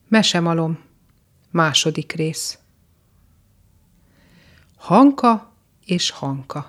Mesemalom. Második rész. Hanka és Hanka.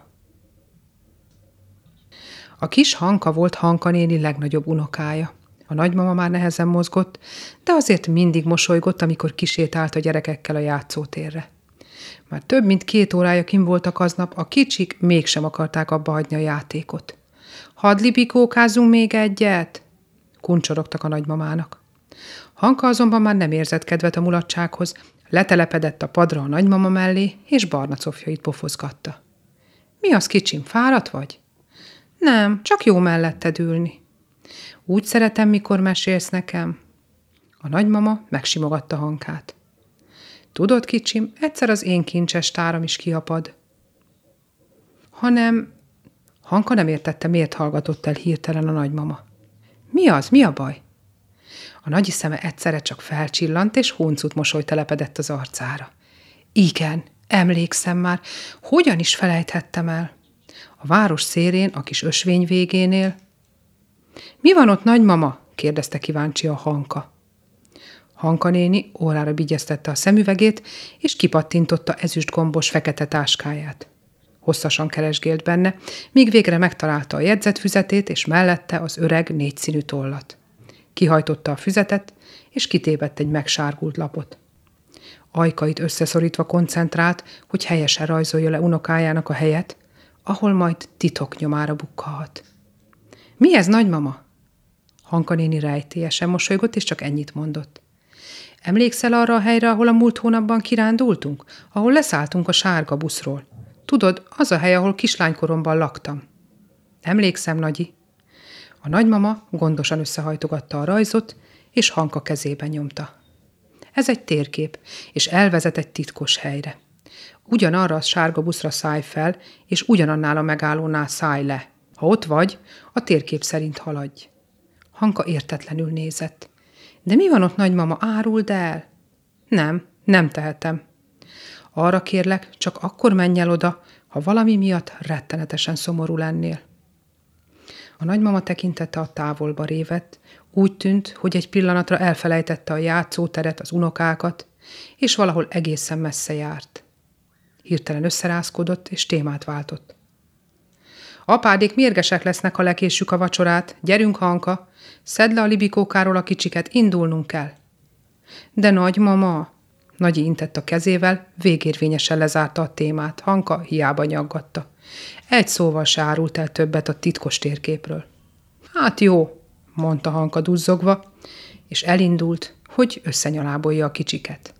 A kis Hanka volt Hanka néni legnagyobb unokája. A nagymama már nehezen mozgott, de azért mindig mosolygott, amikor kisétált a gyerekekkel a játszótérre. Már több mint 2 órája kint voltak aznap, a kicsik mégsem akarták abba hagyni a játékot. Hadd libikókázzunk még egyet? Kuncsorogtak a nagymamának. Hanka azonban már nem érzett kedvet a mulatsághoz, letelepedett a padra a nagymama mellé, és barna cofjait pofozgatta. Mi az, kicsim, fáradt vagy? Nem, csak jó melletted ülni. Úgy szeretem, mikor mesélsz nekem. A nagymama megsimogatta Hankát. Tudod, kicsim, egyszer az én kincses táram is kiapad. Hanem... Hanka nem értette, miért hallgatott el hirtelen a nagymama. Mi az? Mi a baj? A nagyi szeme egyszerre csak felcsillant, és huncut mosoly telepedett az arcára. Igen, emlékszem már, hogyan is felejthettem el. A város szélén, a kis ösvény végénél. Mi van ott, nagymama? Kérdezte kíváncsi a Hanka. Hanka néni órára vigyeztette a szemüvegét, és kipattintotta ezüstgombos fekete táskáját. Hosszasan keresgélt benne, míg végre megtalálta a jegyzetfüzetét, és mellette az öreg 4 színű tollat. Kihajtotta a füzetet, és kitépett egy megsárgult lapot. Ajkait összeszorítva koncentrált, hogy helyesen rajzolja le unokájának a helyet, ahol majd titok nyomára bukkalhat. Mi ez, nagymama? Hanka néni rejtélyesen mosolygott, és csak ennyit mondott. Emlékszel arra a helyre, ahol a múlt hónapban kirándultunk? Ahol leszálltunk a sárga buszról? Tudod, az a hely, ahol kislánykoromban laktam. Emlékszem, nagyi. A nagymama gondosan összehajtogatta a rajzot, és Hanka kezében nyomta. Ez egy térkép, és elvezet egy titkos helyre. Ugyanarra a sárga buszra szállj fel, és ugyanannál a megállónál szállj le. Ha ott vagy, a térkép szerint haladj. Hanka értetlenül nézett. De mi van ott, nagymama, áruld el? Nem tehetem. Arra kérlek, csak akkor menj el oda, ha valami miatt rettenetesen szomorú lennél. A nagymama tekintete a távolba révett, úgy tűnt, hogy egy pillanatra elfelejtette a játszóteret, az unokákat, és valahol egészen messze járt. Hirtelen összerázkodott, és témát váltott. Apádék mérgesek lesznek, ha lekésjük a vacsorát. Gyerünk, Hanka, szedd le a libikókáról a kicsiket, indulnunk kell. De nagymama... Nagyi intett a kezével, végérvényesen lezárta a témát. Hanka hiába nyaggatta. Egy szóval se árult el többet a titkos térképről. Hát jó, mondta Hanka duzzogva, és elindult, hogy összenyalábolja a kicsiket.